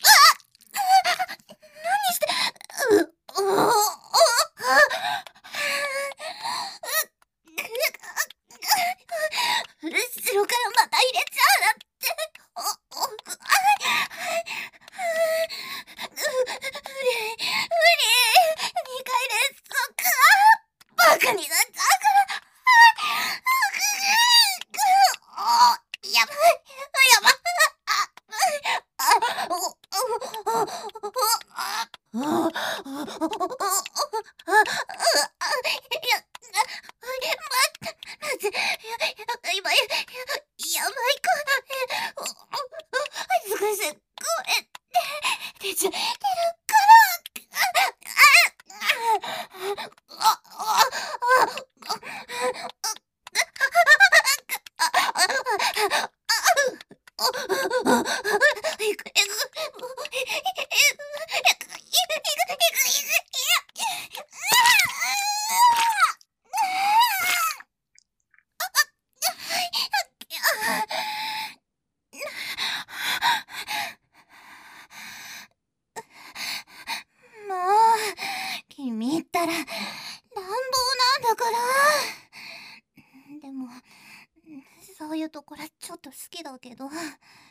何して、後ろからまた入れちゃうなって。無理、2回連続。バカになっちゃうから。やばい、やばい。もう、君ったら乱暴なんだから。でも、そういうところちょっと好きだけど、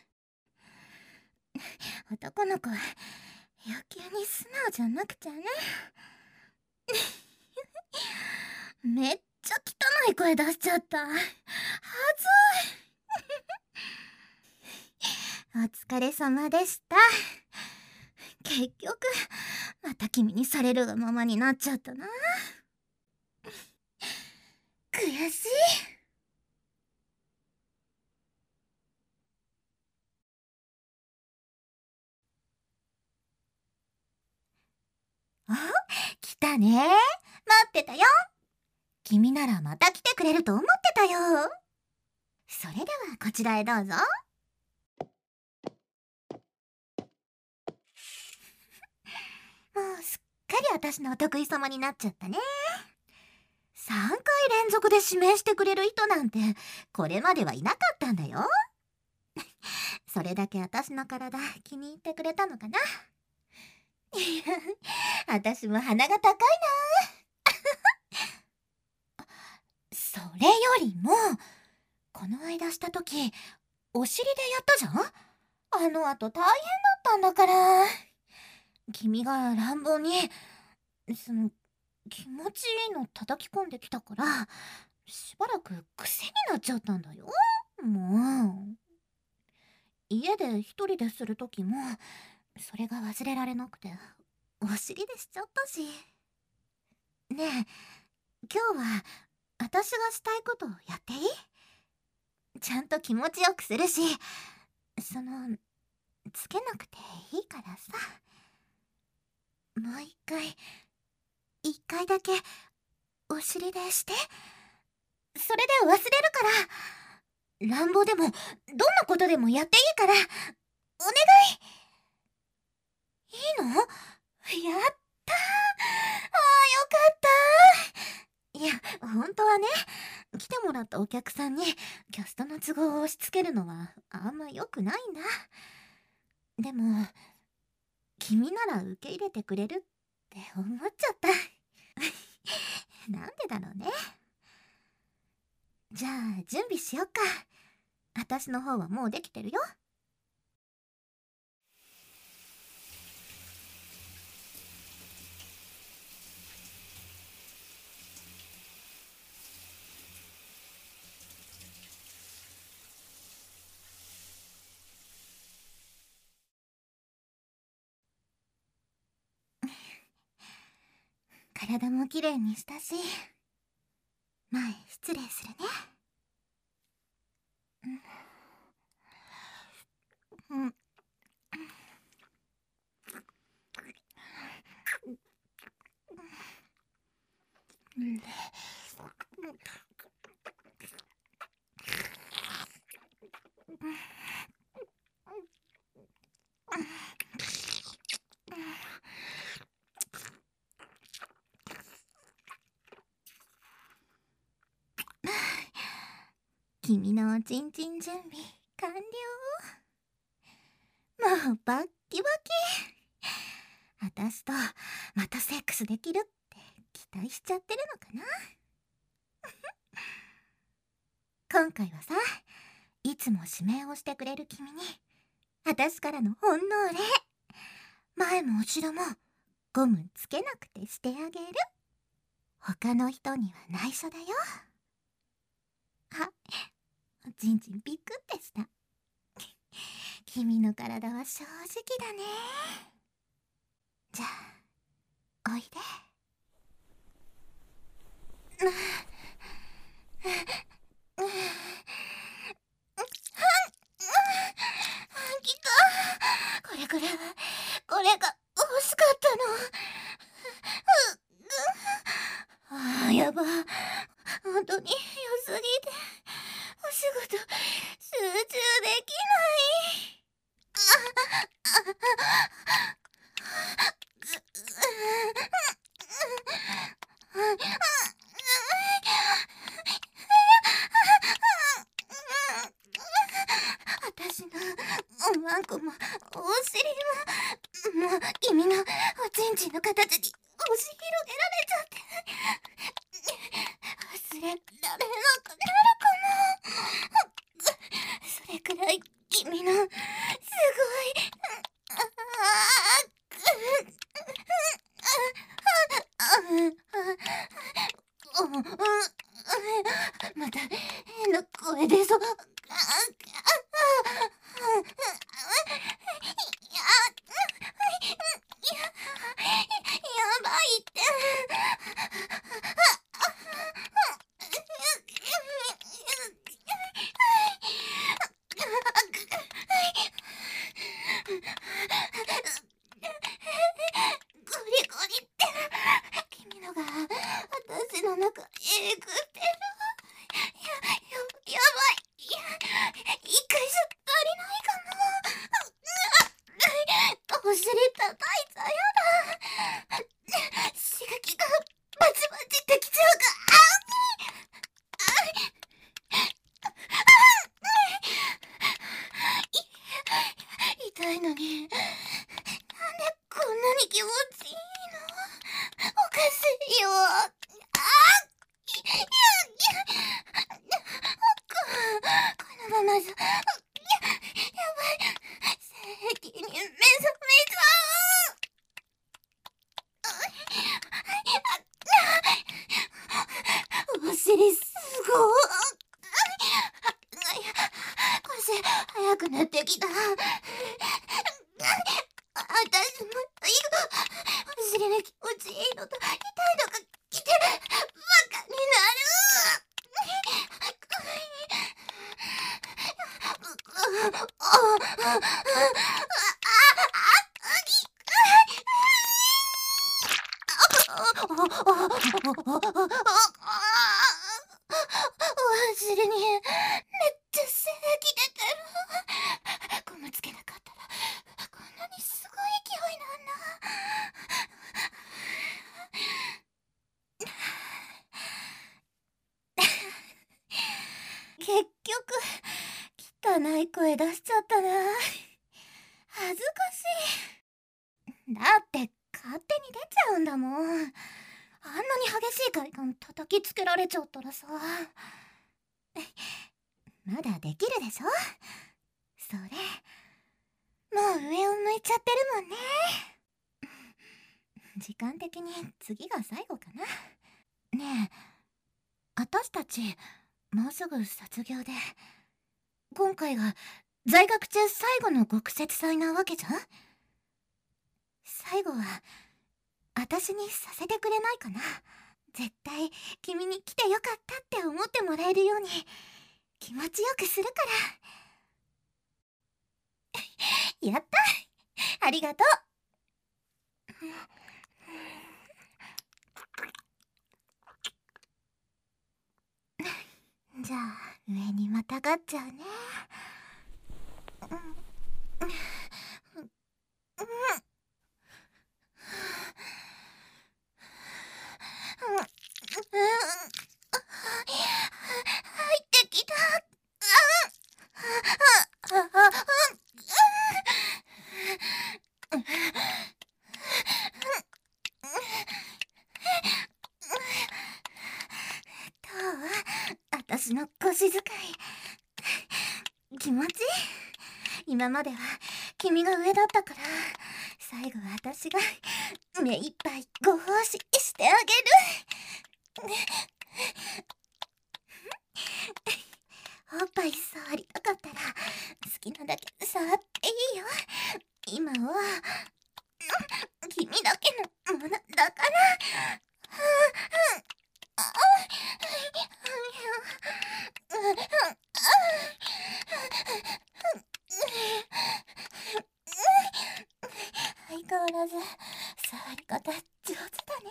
男の子は余計に素直じゃなくちゃね。めっちゃ汚い声出しちゃった。はずい。お疲れ様でした。結局、また君にされるがままになっちゃったな。悔しい。あ、来たね。待ってたよ。君ならまた来てくれると思ってたよ。それではこちらへどうぞ。もうすっかり私のお得意様になっちゃったね。3回連続で指名してくれる人なんてこれまではいなかったんだよ。それだけ私の体気に入ってくれたのかな。私も鼻が高いな。それよりもこの間した時お尻でやったじゃん。あの後大変だったんだから。君が乱暴に気持ちいいの叩き込んできたからしばらく癖になっちゃったんだよ。もう家で一人でする時もそれが忘れられなくてお尻でしちゃったし。 ねえ、今日は私がしたいことをやっていい？ちゃんと気持ちよくするし、つけなくていいからさ。もう一回だけお尻でして。それで忘れるから。乱暴でもどんなことでもやっていいから、お願い。いいの？やったー。よかったー。いや、本当はね、来てもらったお客さんにキャストの都合を押し付けるのはあんま良くないんだ。でも、君なら受け入れてくれるって思っちゃった。なんでだろうね。じゃあ、準備しよっか。私の方はもうできてるよ。体もきれいにしたし、前失礼するね。うん。君のおちんちん準備完了。もうバッキバキ。私とまたセックスできるって期待しちゃってるのかな。今回はさ、いつも指名をしてくれる君に私からのほんのお礼。前も後ろもゴムつけなくてしてあげる。他の人には内緒だよ。あ、おちんちんピクってした。君の体は正直だね。じゃあ、おいで。きた。これが欲しかったの。やば。本当に良すぎてお仕事集中できない。私のおまんこもお尻も、もう君のおちんちんの形に押し広げられちゃって、忘れられなくなるかも。それくらい君のすごい、また変な声出そう。やばいって。ゴリゴリって。君のが私の中えぐってる。やばい。一回じゃ足りないかも。お尻叩いちゃやだ。刺激がバチバチってきちゃうか。痛いのに、なんでこんなに気持ちいいの？おかしいよ。このままじゃ、やばい。性器に目覚めちゃう。お尻すごい。腰速くなってきた。私も尻にめっちゃ精液出てる。ゴムつけなかったらこんなにすごい勢いなんだ。結局汚い声出しちゃったな。恥ずかしい。だって勝手に出ちゃうんだもん。あんなに激しい快感叩きつけられちゃったらさ。まだできるでしょそれ。もう上を向いちゃってるもんね。時間的に次が最後かな。ねえ、私たちもうすぐ卒業で、今回が在学中最後のご施設祭なわけじゃん。最後は私にさせてくれないかな。絶対君に来てよかったって思ってもらえるように気持ちよくするから。やった、ありがとう。じゃあ上にまたがっちゃうね。入ってきた。私の腰使い気持ちいい。今までは君が上だったから、最後は私が目いっぱいご奉仕してあげる。おっぱい触りたかったら好きなだけ触っていいよ。今は君だけのものだから。相変わらず触り方上手だね。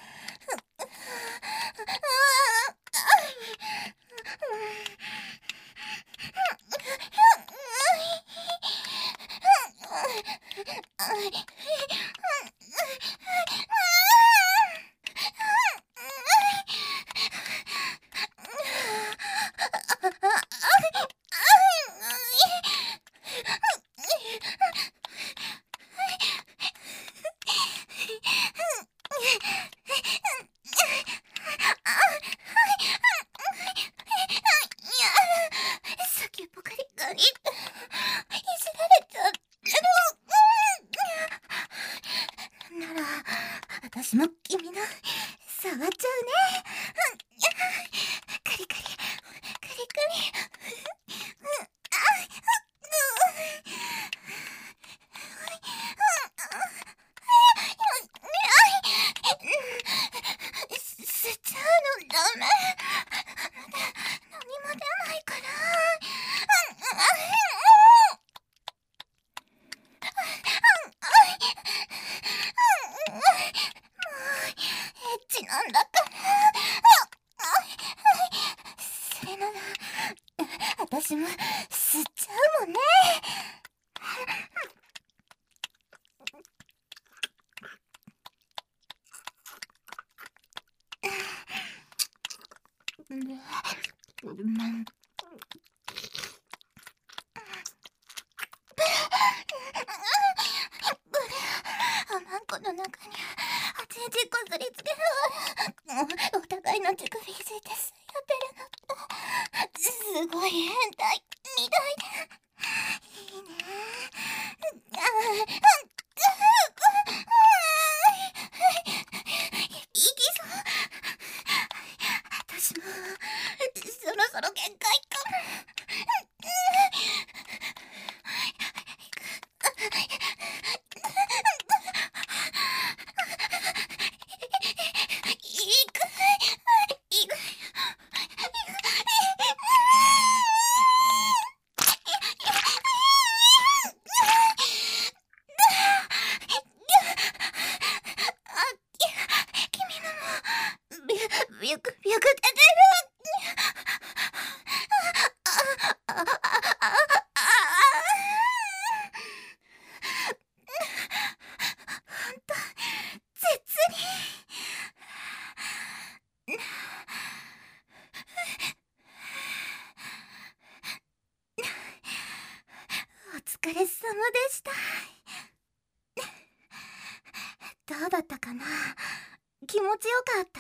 先っぽカリカリいじられちゃってる。なら私も君の触っちゃうね。カリカリカリカリ。吸っちゃうのダメ。まだ何も出ないから。もうエッチなんだから。それなら私も吸っちゃうもんね。あまんこの中に8時こすりつける。お互いの乳首いじって吸い合ってるの。すごい変態みたいでいいね。いきそう。私もそろそろ限界かも。 ビュクビュク出てる。ほんと、絶に。お疲れ様でした。どうだったかな？気持ちよかった？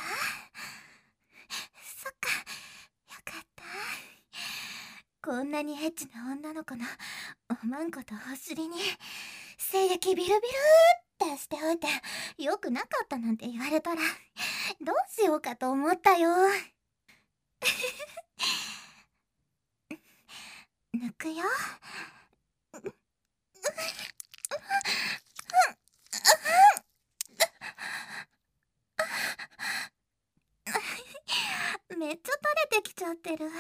そっか、よかった。こんなにエッチな女の子のおまんことお尻に精液ビルビルってしておいてよくなかったなんて言われたらどうしようかと思ったよ。抜くよ。めっちゃ垂れてきちゃってる。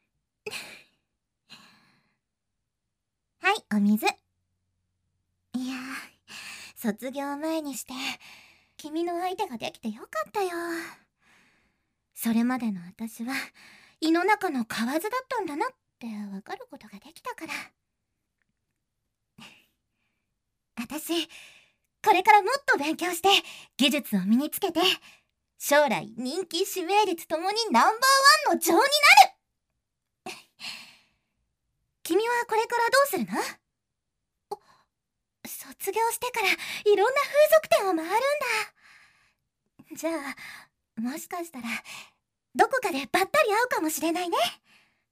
はい、お水。いやー、卒業前にして君の相手ができてよかったよ。それまでの私は胃の中の蛙だったんだなってわかることができたから。私、これからもっと勉強して技術を身につけて将来人気指名率ともにナンバーワンの女王になる。君はこれからどうするの？卒業してからいろんな風俗店を回るんだ。じゃあもしかしたらどこかでばったり会うかもしれないね。楽し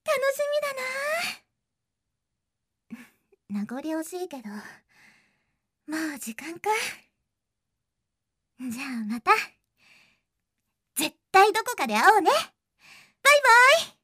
みだな。名残惜しいけどもう時間か。じゃあまた絶対どこかで会おうね。バイバイ。